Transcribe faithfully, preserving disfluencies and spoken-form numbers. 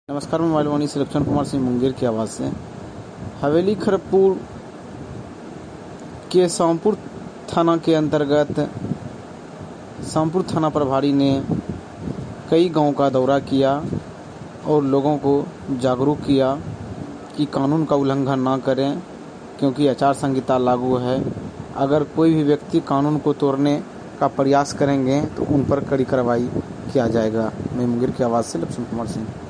नमस्कार, मैं मालवानी से लक्ष्मण कुमार सिंह मुंगेर की आवाज़ से। हवेली खड़गपुर के शामपुर थाना के अंतर्गत शामपुर थाना प्रभारी ने कई गांव का दौरा किया और लोगों को जागरूक किया कि कानून का उल्लंघन ना करें, क्योंकि आचार संहिता लागू है। अगर कोई भी व्यक्ति कानून को तोड़ने का प्रयास करेंगे तो उन पर कड़ी कार्रवाई किया जाएगा। मैं मुंगेर की आवाज़ से लक्ष्मण कुमार सिंह।